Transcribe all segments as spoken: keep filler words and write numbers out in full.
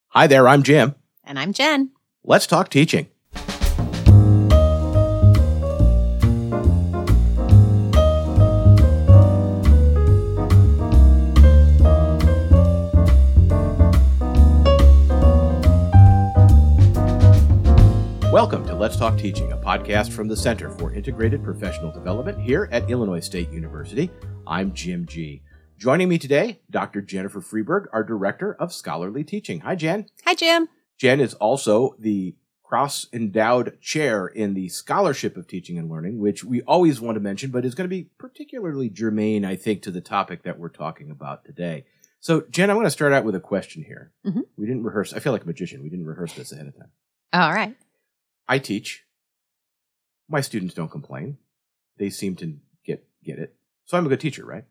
Hi there, I'm Jim. And I'm Jen. Let's talk teaching. Welcome to Let's Talk Teaching, a podcast from the Center for Integrated Professional Development here at Illinois State University. I'm Jim G. Joining me today, Doctor Jennifer Freeberg, our Director of Scholarly Teaching. Hi, Jen. Hi, Jim. Jen is also the cross-endowed chair in the Scholarship of Teaching and Learning, which we always want to mention, but is going to be particularly germane, I think, to the topic that we're talking about today. So, Jen, I'm going to start out with a question here. Mm-hmm. We didn't rehearse. I feel like a magician. We didn't rehearse this ahead of time. All right. I teach. My students don't complain. They seem to get get it. So I'm a good teacher, right?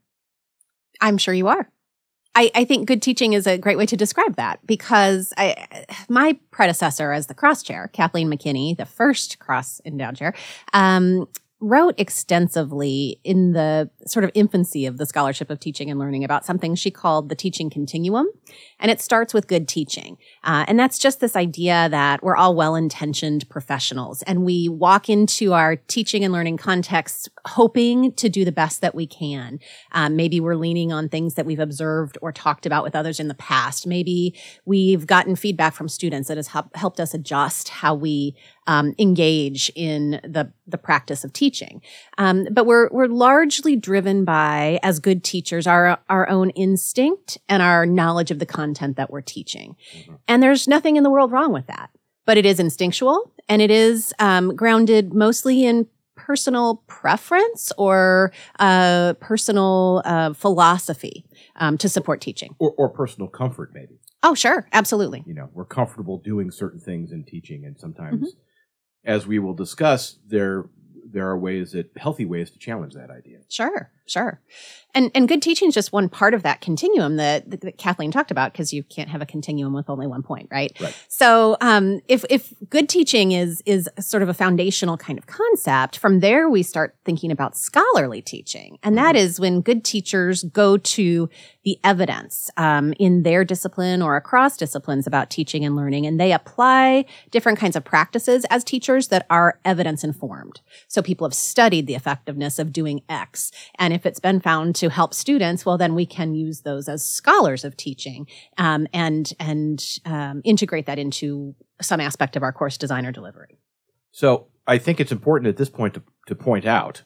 I'm sure you are. I, I think good teaching is a great way to describe that because I, my predecessor as the cross chair, Kathleen McKinney, the first cross endowed chair, um, wrote extensively in the sort of infancy of the Scholarship of Teaching and Learning about something she called the teaching continuum. And it starts with good teaching. Uh, and that's just this idea that we're all well-intentioned professionals and we walk into our teaching and learning contexts hoping to do the best that we can. Um, maybe we're leaning on things that we've observed or talked about with others in the past. Maybe we've gotten feedback from students that has help, helped us adjust how we um, engage in the, the practice of teaching. Um, but we're, we're largely driven by, as good teachers, our, our own instinct and our knowledge of the content that we're teaching. Mm-hmm. And there's nothing in the world wrong with that. But it is instinctual and it is um, grounded mostly in personal preference or uh, personal uh, philosophy um, to support teaching. Or, or personal comfort, maybe. Oh, sure. Absolutely. You know, we're comfortable doing certain things in teaching. And sometimes, mm-hmm. as we will discuss, there there are ways that healthy ways to challenge that idea. Sure, sure. And and good teaching is just one part of that continuum that, that, that Kathleen talked about, because you can't have a continuum with only one point, right? Right. So um, if if good teaching is is sort of a foundational kind of concept, from there we start thinking about scholarly teaching. And that mm-hmm. is when good teachers go to the evidence um, in their discipline or across disciplines about teaching and learning, and they apply different kinds of practices as teachers that are evidence informed. So people have studied the effectiveness of doing X, and if it's been found to help students, well, then we can use those as scholars of teaching um, and and um, integrate that into some aspect of our course design or delivery. So I think it's important at this point to, to point out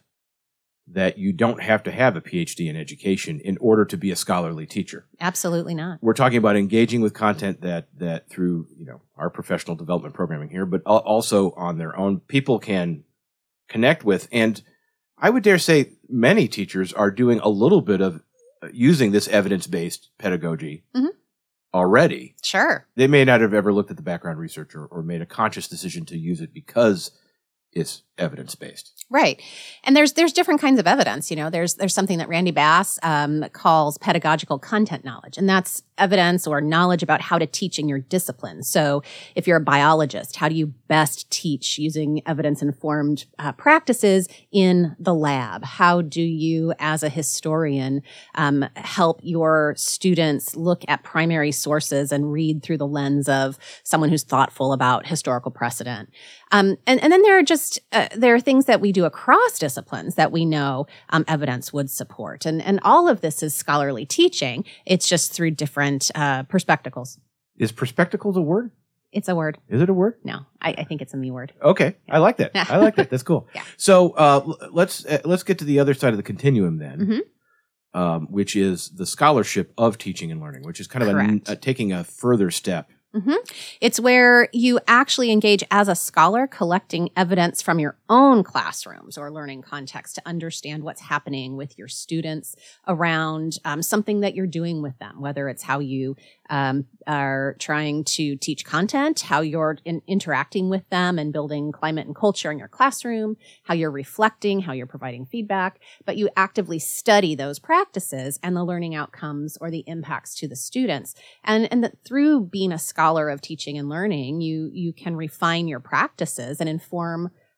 that you don't have to have a P H D in education in order to be a scholarly teacher. Absolutely not. We're talking about engaging with content that that through, you know, our professional development programming here, but also on their own, people can connect with. And I would dare say many teachers are doing a little bit of using this evidence-based pedagogy mm-hmm. already. Sure. They may not have ever looked at the background research or, or made a conscious decision to use it because it's evidence-based. Right. And there's there's different kinds of evidence. You know, there's there's something that Randy Bass um, calls pedagogical content knowledge, and that's evidence or knowledge about how to teach in your discipline. So if you're a biologist, how do you best teach using evidence-informed uh, practices in the lab? How do you, as a historian, um, help your students look at primary sources and read through the lens of someone who's thoughtful about historical precedent? Um, and, and then there are just, uh, there are things that we do across disciplines that we know um, evidence would support. And, and all of this is scholarly teaching. It's just through different uh, perspectivals. Is perspectivals a word? It's a word. Is it a word? No, I, I think it's a me word. Okay. Yeah. I like that. I like that. That's cool. Yeah. So uh, let's uh, let's get to the other side of the continuum then, mm-hmm. um, which is the scholarship of teaching and learning, which is kind of a, a, taking a further step. Mm-hmm. It's where you actually engage as a scholar, collecting evidence from your own classrooms or learning context to understand what's happening with your students around um, something that you're doing with them, whether it's how you um, are trying to teach content, how you're in, interacting with them and building climate and culture in your classroom, how you're reflecting, how you're providing feedback, but you actively study those practices and the learning outcomes or the impacts to the students. And, and that through being a scholar of teaching and learning, you, you can refine your practices and inform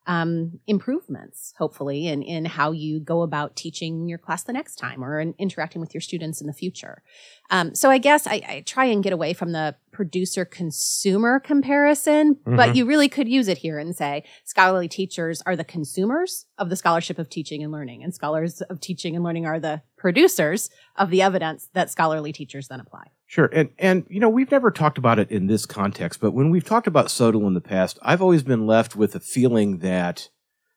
um, improvements, hopefully, in, in how you go about teaching your class the next time or in interacting with your students in the future. Um, so I guess I, I try and get away from the producer-consumer comparison, mm-hmm. but you really could use it here and say scholarly teachers are the consumers of the scholarship of teaching and learning, and scholars of teaching and learning are the producers of the evidence that scholarly teachers then apply. Sure. And, and, you know, we've never talked about it in this context, but when we've talked about SOTL in the past, I've always been left with a feeling that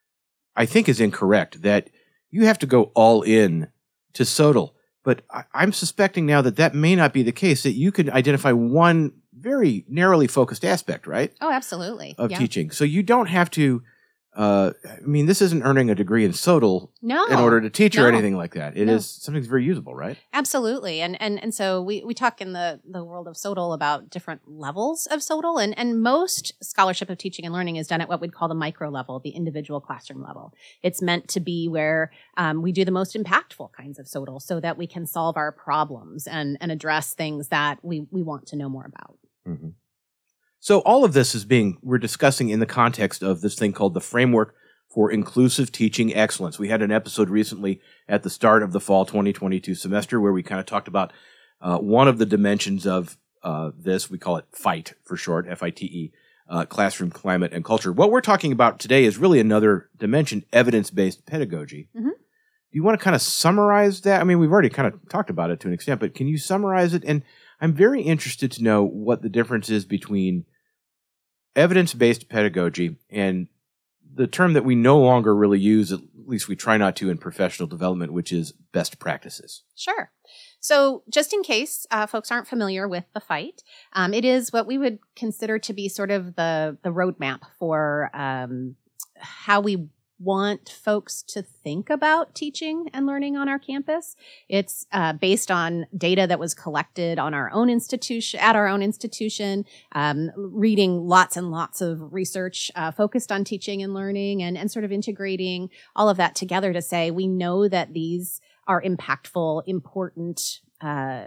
I think is incorrect, that you have to go all in to SOTL. But I, I'm suspecting now that that may not be the case, that you can identify one very narrowly focused aspect, right? Oh, absolutely. Of yeah. teaching. So you don't have to, uh, I mean, this isn't earning a degree in SOTL no, in order to teach no. or anything like that. It no. is something that's very usable, right? Absolutely. And and and so we, we talk in the, the world of SOTL about different levels of SOTL, and, and most scholarship of teaching and learning is done at what we'd call the micro level, the individual classroom level. It's meant to be where um, we do the most impactful kinds of SOTL so that we can solve our problems and, and address things that we, we want to know more about. Mm-hmm. So all of this is being, we're discussing in the context of this thing called the Framework for Inclusive Teaching Excellence. We had an episode recently at the start of the fall twenty twenty-two semester where we kind of talked about uh, one of the dimensions of uh, this. We call it FITE for short, F I T E, uh, Classroom Climate and Culture. What we're talking about today is really another dimension, evidence-based pedagogy. Mm-hmm. Do you want to kind of summarize that? I mean, we've already kind of talked about it to an extent, but can you summarize it? And I'm very interested to know what the difference is between evidence-based pedagogy and the term that we no longer really use, at least we try not to in professional development, which is best practices. Sure. So just in case uh, folks aren't familiar with the FITE, um, it is what we would consider to be sort of the, the roadmap for um, how we want folks to think about teaching and learning on our campus. It's uh, based on data that was collected on our own institution, at our own institution, um, reading lots and lots of research uh, focused on teaching and learning, and, and sort of integrating all of that together to say we know that these are impactful, important uh,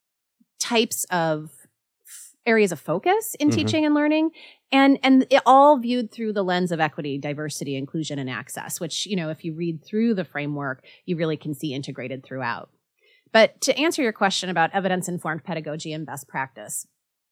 types of areas of focus in mm-hmm. teaching and learning, and and it all viewed through the lens of equity, diversity, inclusion, and access, which, you know, if you read through the framework, you really can see integrated throughout. But to answer your question about evidence-informed pedagogy and best practice,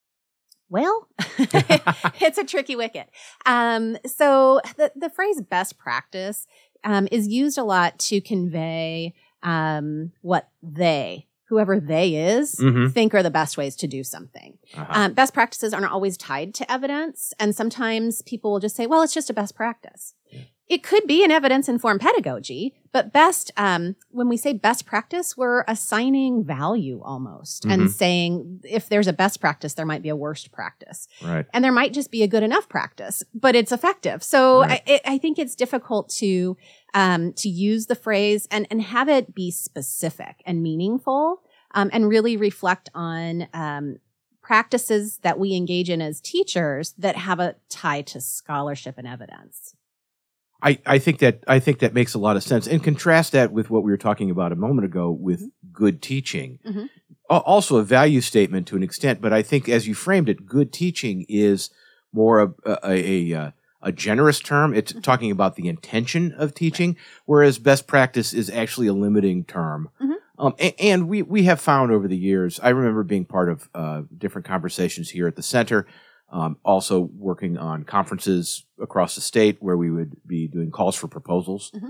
well, it's a tricky wicket. Um, so the, the phrase best practice um, is used a lot to convey um, what they whoever they is, mm-hmm. think are the best ways to do something. Uh-huh. Um, best practices aren't always tied to evidence. And sometimes people will just say, well, it's just a best practice. Yeah. It could be an evidence-informed pedagogy, but best, um, when we say best practice, we're assigning value almost mm-hmm. and saying if there's a best practice, there might be a worst practice. Right. And there might just be a good enough practice, but it's effective. So right. I, I think it's difficult to um, to use the phrase and, and have it be specific and meaningful um, and really reflect on um, practices that we engage in as teachers that have a tie to scholarship and evidence. I, I think that I think that makes a lot of sense. And contrast that with what we were talking about a moment ago with mm-hmm. good teaching. Mm-hmm. Also a value statement to an extent, but I think as you framed it, good teaching is more a a, a, a, a generous term. It's mm-hmm. talking about the intention of teaching, right. whereas best practice is actually a limiting term. Mm-hmm. Um, and, and we, we have found over the years, I remember being part of uh, different conversations here at the center, Um, also working on conferences across the state where we would be doing calls for proposals. Mm-hmm.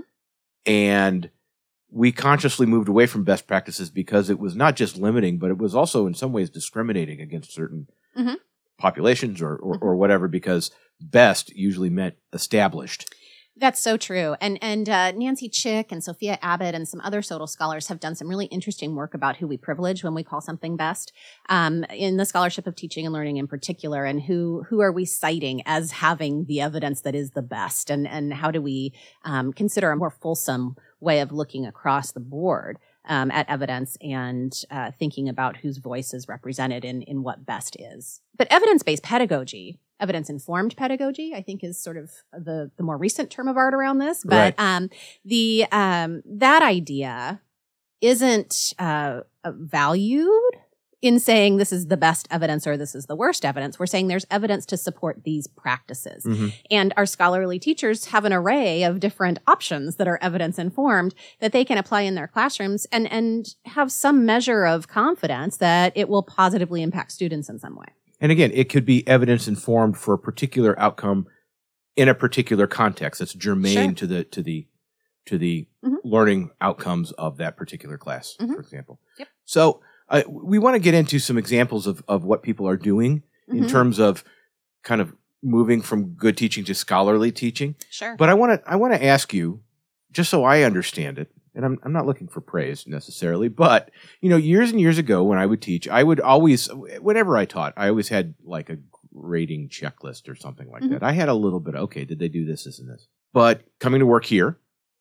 And we consciously moved away from best practices because it was not just limiting, but it was also in some ways discriminating against certain mm-hmm. populations or, or, mm-hmm. or whatever, because best usually meant established. That's so true. And and uh, Nancy Chick and Sophia Abbott and some other SOTL scholars have done some really interesting work about who we privilege when we call something best, um, in the scholarship of teaching and learning in particular, and who who are we citing as having the evidence that is the best, and, and how do we um, consider a more fulsome way of looking across the board um, at evidence and uh, thinking about whose voice is represented in, in what best is. But evidence-based pedagogy, evidence-informed pedagogy, I think, is sort of the, the more recent term of art around this. But right. um, the um, that idea isn't uh, valued in saying this is the best evidence or this is the worst evidence. We're saying there's evidence to support these practices. Mm-hmm. And our scholarly teachers have an array of different options that are evidence informed that they can apply in their classrooms and, and have some measure of confidence that it will positively impact students in some way. And again, it could be evidence informed for a particular outcome in a particular context that's germane Sure. to the to the to the Mhm. learning outcomes of that particular class, Mhm. for example. Yep. So uh, we want to get into some examples of, of what people are doing in Mhm. terms of kind of moving from good teaching to scholarly teaching. Sure. But I want to I want to ask you, just so I understand it, and I'm I'm not looking for praise necessarily, but you know, years and years ago when I would teach, I would always, whenever I taught, I always had like a rating checklist or something like Mhm. that. I had a little bit, okay, did they do this, this, and this? But coming to work here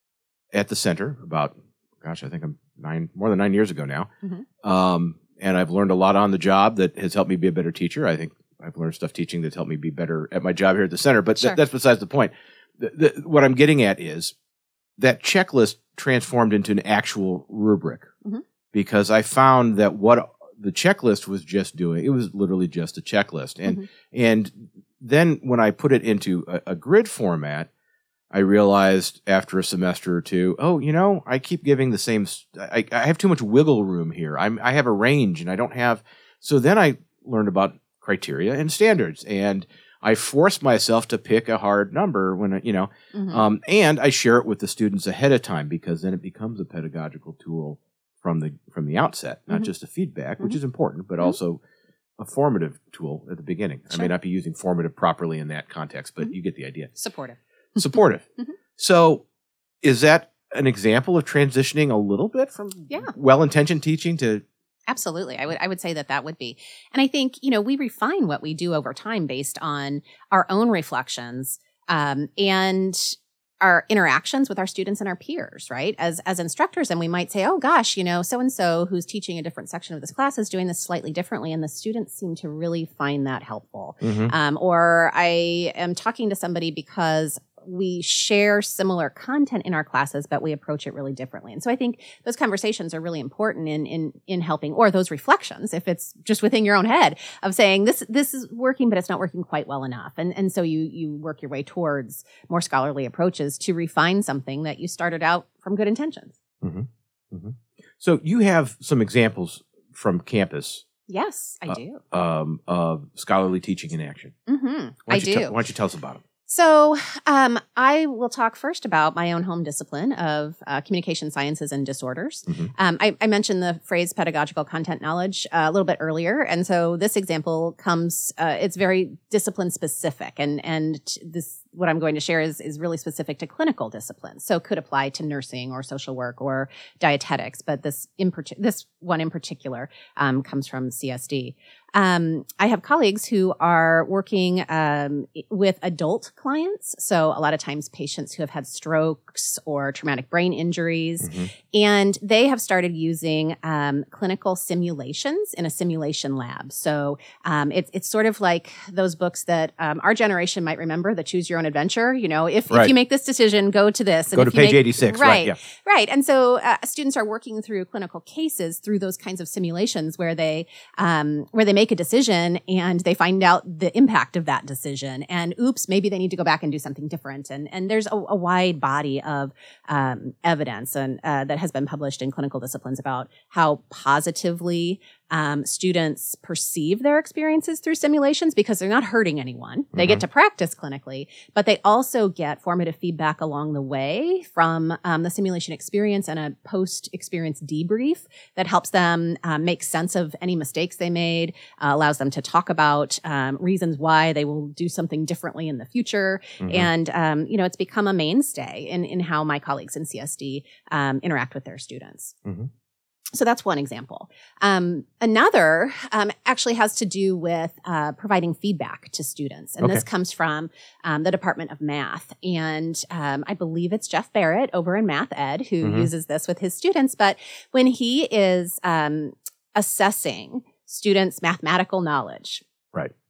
at the center about, gosh, I think I'm nine, more than nine years ago now. Mhm. Um, and I've learned a lot on the job that has helped me be a better teacher. I think I've learned stuff teaching that's helped me be better at my job here at the center, but th- Sure. that's besides the point. The, the, what I'm getting at is that checklist transformed into an actual rubric Mhm. because I found that what the checklist was just doing, it was literally just a checklist. And, Mhm. and then when I put it into a, a grid format, I realized after a semester or two, oh, you know, I keep giving the same, st- I, I have too much wiggle room here. I'm, I have a range and I don't have, so then I learned about criteria and standards and I force myself to pick a hard number when, I, you know, Mhm. um, and I share it with the students ahead of time because then it becomes a pedagogical tool from the, from the outset, not Mhm. just a feedback, which Mhm. is important, but Mhm. also a formative tool at the beginning. I may Sure. not be using formative properly in that context, but Mhm. you get the idea. Supportive. Supportive. Mhm. So is that an example of transitioning a little bit from Yeah. well-intentioned teaching to Absolutely. I would I would say that that would be. And I think, you know, we refine what we do over time based on our own reflections um, and our interactions with our students and our peers, right? As as instructors, and we might say, oh gosh, you know, so-and-so who's teaching a different section of this class is doing this slightly differently. And the students seem to really find that helpful. Mhm. Um, or I am talking to somebody because we share similar content in our classes, but we approach it really differently. And so I think those conversations are really important in in in helping, or those reflections, if it's just within your own head, of saying this this is working, but it's not working quite well enough. And and so you you work your way towards more scholarly approaches to refine something that you started out from good intentions. Mhm. Mhm. So you have some examples from campus Yes, I Uh, do. um, of scholarly teaching in action. Mm-hmm. Why I don't you do. tell- why don't you tell us about them? So um, I will talk first about my own home discipline of uh, communication sciences and disorders. Mhm. Um, I, I mentioned the phrase pedagogical content knowledge uh, a little bit earlier. And so this example comes, uh, it's very discipline specific. And, and t- this, what I'm going to share is, is really specific to clinical disciplines. So could apply to nursing or social work or dietetics. But this, in partic- this one in particular um, comes from C S D. Um, I have colleagues who are working um, with adult clients. So a lot of times patients who have had strokes or traumatic brain injuries. Mhm. And they have started using um, clinical simulations in a simulation lab. So um, it's it's sort of like those books that um, our generation might remember, the Choose Your Own Adventure. You know, if, Right. if you make this decision, go to this. And Go if to you page make- eighty-six. Right. Right. Yeah. Right. And so uh, students are working through clinical cases through those kinds of simulations where they um, where they make a decision and they find out the impact of that decision. And oops, maybe they need to go back and do something different. And and there's a, a wide body of um, evidence and uh, that has been published in clinical disciplines about how positively um, students perceive their experiences through simulations because they're not hurting anyone. They get Mhm. to practice clinically, but they also get formative feedback along the way from um, the simulation experience and a post-experience debrief that helps them um, make sense of any mistakes they made, uh, allows them to talk about um, reasons why they will do something differently in the future. Mhm. And, um, you know, it's become a mainstay in, in how my colleagues in C S D um, interact with their students. Mhm. So that's one example. Um, another um, actually has to do with uh, providing feedback to students. And this Okay. comes from um, the Department of Math. And um, I believe it's Jeff Barrett over in Math Ed who Mhm. uses this with his students. But when he is um, assessing students' mathematical knowledge, Right.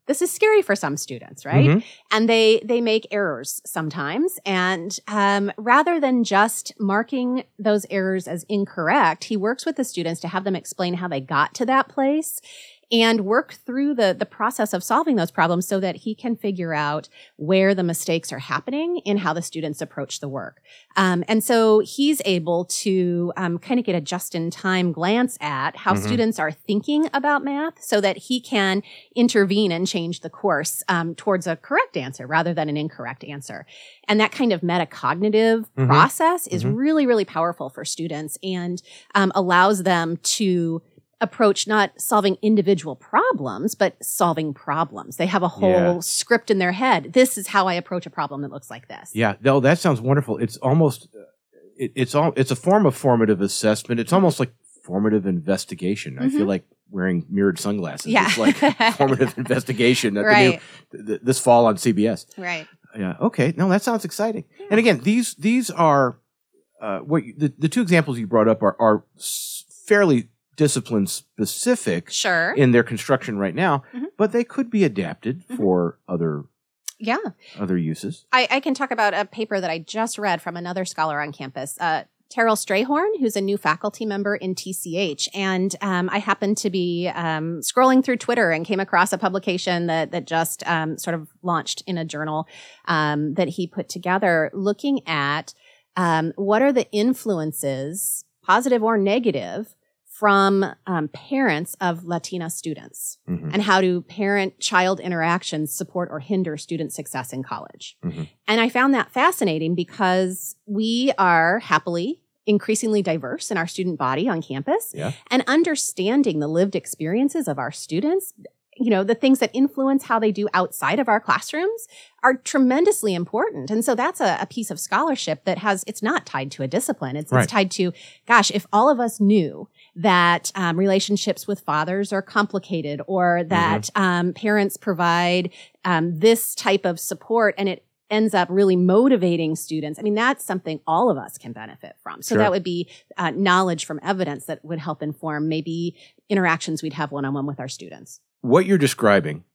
this is scary for some students, right? Mhm. And they they make errors sometimes. And um, rather than just marking those errors as incorrect, he works with the students to have them explain how they got to that place and work through the, the process of solving those problems so that he can figure out where the mistakes are happening and how the students approach the work. Um, and so he's able to um, kind of get a just-in-time glance at how Mhm. students are thinking about math so that he can intervene and change the course um, towards a correct answer rather than an incorrect answer. And that kind of metacognitive Mhm. process is Mhm. really, really powerful for students and um, allows them to approach not solving individual problems, but solving problems. They have a whole Yeah. script in their head. This is how I approach a problem that looks like this. Yeah, no, that sounds wonderful. It's almost, uh, it, it's all, it's a form of formative assessment. It's almost like formative investigation. I feel Mhm. like wearing mirrored sunglasses. Yeah. It's like formative investigation. at the Right. new- th- th- this fall on C B S. Right. Yeah. Okay. No, that sounds exciting. Yeah. And again, these these are uh, what you, the the two examples you brought up are are s- fairly discipline specific Sure. in their construction right now, Mhm. but they could be adapted Mhm. for other Yeah. other uses. I, I can talk about a paper that I just read from another scholar on campus, uh, Terrell Strayhorn, who's a new faculty member in T C H. And um, I happened to be um, scrolling through Twitter and came across a publication that that just um, sort of launched in a journal um, that he put together looking at um, what are the influences, positive or negative, from um, parents of Latina students Mhm. and how do parent-child interactions support or hinder student success in college. Mhm. And I found that fascinating because we are happily increasingly diverse in our student body on campus. Yeah. And understanding the lived experiences of our students, you know, the things that influence how they do outside of our classrooms are tremendously important. And so that's a, a piece of scholarship that has, it's not tied to a discipline. It's, Right. it's tied to, gosh, if all of us knew that um, relationships with fathers are complicated or that um, parents provide um, this type of support and it ends up really motivating students. I mean, that's something all of us can benefit from. So Sure. that would be uh, knowledge from evidence that would help inform maybe interactions we'd have one-on-one with our students. What you're describing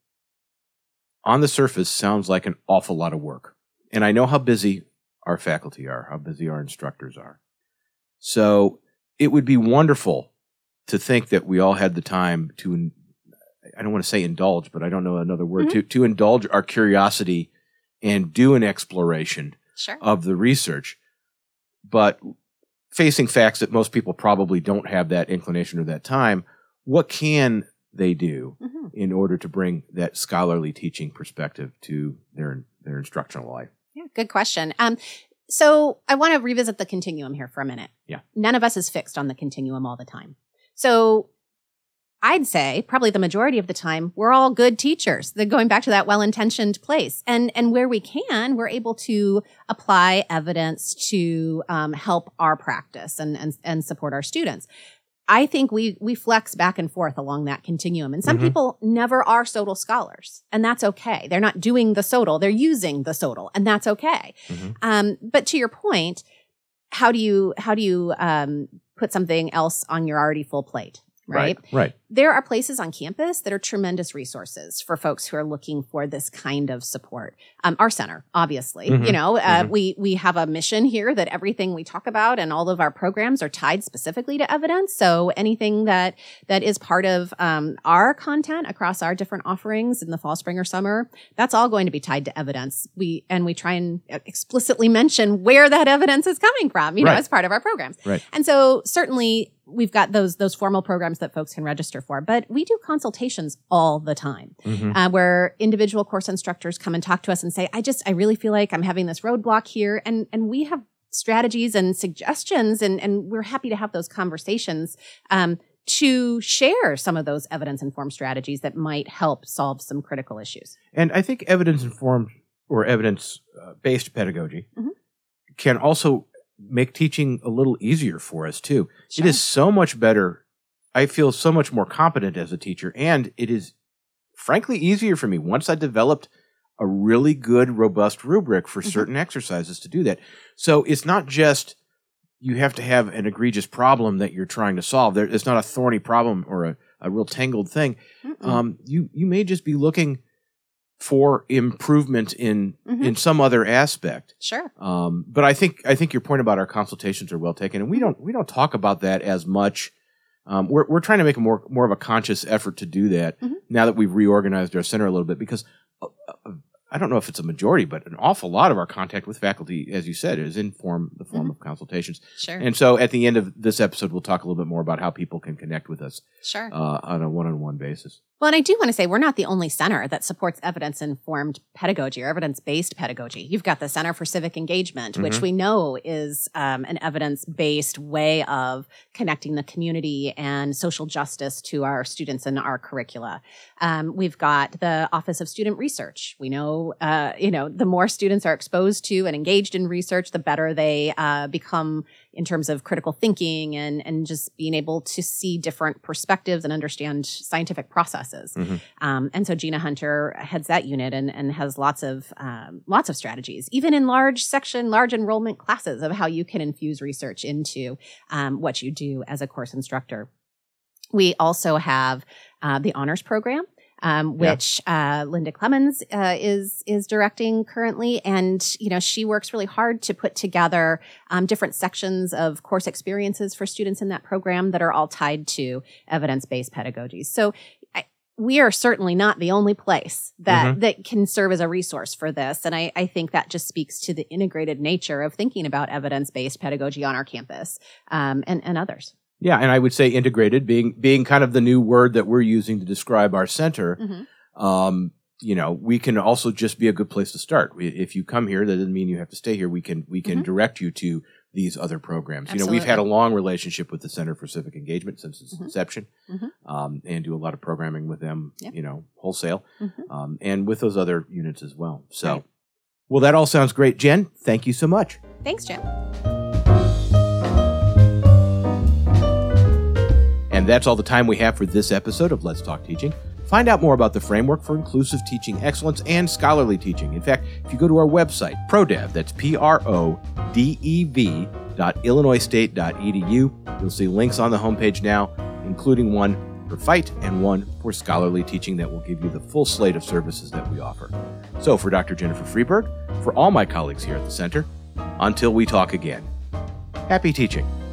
on the surface sounds like an awful lot of work. And I know how busy our faculty are, how busy our instructors are. So it would be wonderful to think that we all had the time to, I don't want to say indulge, but I don't know another word, Mhm. to, to indulge our curiosity and do an exploration Sure. of the research. But facing facts that most people probably don't have that inclination or that time, what can they do Mhm. in order to bring that scholarly teaching perspective to their their instructional life? Yeah, good question. Um, so I want to revisit the continuum here for a minute. Yeah. None of us is fixed on the continuum all the time. So I'd say probably the majority of the time we're all good teachers. They're going back to that well-intentioned place. And, and where we can, we're able to apply evidence to um, help our practice and, and, and support our students. I think we we flex back and forth along that continuum. And some Mhm. people never are SOTL scholars, and that's okay. They're not doing the SOTL, they're using the SOTL, and that's okay. Mhm. Um, but to your point, how do you how do you um, put something else on your already full plate? Right? Right. There are places on campus that are tremendous resources for folks who are looking for this kind of support. Um, our center, obviously, Mhm. you know, uh, Mhm. we we have a mission here that everything we talk about and all of our programs are tied specifically to evidence. So anything that that is part of um, our content across our different offerings in the fall, spring, or summer, that's all going to be tied to evidence. We and we try and explicitly mention where that evidence is coming from, you know, Right. as part of our programs. Right. And so certainly we've got those those formal programs that folks can register for, but we do consultations all the time Mhm. uh, where individual course instructors come and talk to us and say, I just, I really feel like I'm having this roadblock here. And, and we have strategies and suggestions, and, and we're happy to have those conversations um, to share some of those evidence-informed strategies that might help solve some critical issues. And I think evidence-informed or evidence-based pedagogy Mhm. can also make teaching a little easier for us, too. Sure. It is so much better. I feel so much more competent as a teacher, and it is frankly easier for me once I developed a really good, robust rubric for Mhm. certain exercises to do that. So it's not just you have to have an egregious problem that you're trying to solve. There, it's not a thorny problem or a, a real tangled thing. Mm-mm. Um, you you may just be looking for improvement in Mhm. in some other aspect. Sure. Um, but I think I think your point about our consultations are well taken, and we don't we don't talk about that as much. Um, we're we're trying to make a more more of a conscious effort to do that Mhm. now that we've reorganized our center a little bit, because uh, uh, I don't know if it's a majority, but an awful lot of our contact with faculty, as you said, is in form the form Mhm. of consultations. Sure. And so at the end of this episode, we'll talk a little bit more about how people can connect with us Sure. uh, on a one-on-one basis. Well, and I do want to say we're not the only center that supports evidence-informed pedagogy or evidence-based pedagogy. You've got the Center for Civic Engagement, which Mhm. we know is um, an evidence-based way of connecting the community and social justice to our students and our curricula. Um, we've got the Office of Student Research. We know, uh, you know, the more students are exposed to and engaged in research, the better they uh, become in terms of critical thinking and, and just being able to see different perspectives and understand scientific processes. Mhm. Um, and so Gina Hunter heads that unit and, and has lots of um, lots of strategies, even in large section, large enrollment classes, of how you can infuse research into um, what you do as a course instructor. We also have uh, the honors program. Um, which uh, Linda Clemens uh, is is directing currently, and you know she works really hard to put together um, different sections of course experiences for students in that program that are all tied to evidence-based pedagogies. So I, we are certainly not the only place that Mhm. that can serve as a resource for this, and I, I think that just speaks to the integrated nature of thinking about evidence-based pedagogy on our campus um, and and others. Yeah, and I would say integrated being being kind of the new word that we're using to describe our center. Mm-hmm. Um, you know, we can also just be a good place to start. We, if you come here, that doesn't mean you have to stay here. We can we can Mhm. direct you to these other programs. You know, Absolutely. we've had a long relationship with the Center for Civic Engagement since its Mhm. inception, Mhm. um, and do a lot of programming with them. Yep. You know, wholesale, Mhm. um, and with those other units as well. So, Right. well, that all sounds great, Jen. Thank you so much. Thanks, Jim. And that's all the time we have for this episode of Let's Talk Teaching. Find out more about the framework for inclusive teaching excellence and scholarly teaching. In fact, if you go to our website, ProDev, that's P R O D E V dot illinois state dot e d u, you'll see links on the homepage now, including one for FITE and one for scholarly teaching that will give you the full slate of services that we offer. So for Doctor Jennifer Freeberg, for all my colleagues here at the Center, until we talk again, happy teaching.